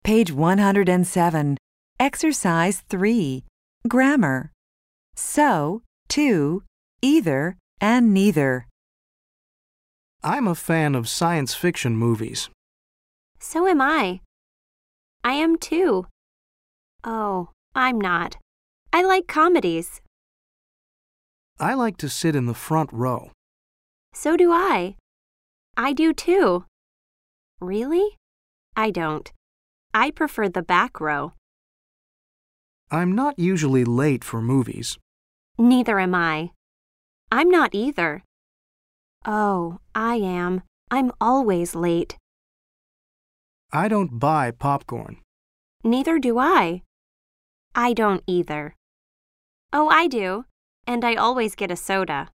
Page 107. Exercise 3. Grammar. So, to, either, and neither. I'm a fan of science fiction movies. So am I. I am too. Oh, I'm not. I like comedies. I like to sit in the front row. So do I. I do too. Really? I don't. I prefer the back row. I'm not usually late for movies. Neither am I. I'm not either. Oh, I am. I'm always late. I don't buy popcorn. Neither do I. I don't either. Oh, I do. And I always get a soda.